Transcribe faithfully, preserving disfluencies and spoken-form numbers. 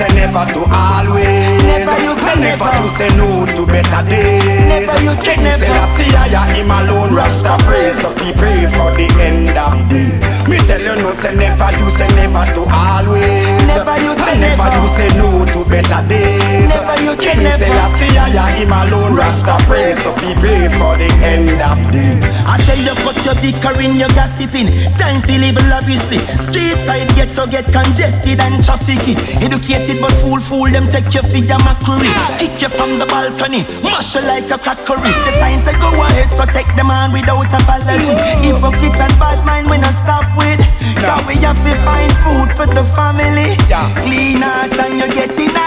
say never to always. Never you say never. never. You say no to better days. Never you say King never. Selassie, I him alone, Rasta praise. So he pray for the end of days. Me tell you no say never, you say never to always. Never you say never. never. You say no to better days. Never you say King never. Selassie, I him alone, Rasta praise. So he pray for the end of days. I tell you cut your bickering, your gossiping. Time to live lavishly. Street side get to get congested and trafficky. Educated but fool fool them take you for your mockery. Kick you from the balcony, mash you like a crockery. The signs say go ahead, so take them on without apology. Hypocrite and bad mind we not stop with. Cause we have to find food for the family. Clean out and you get in a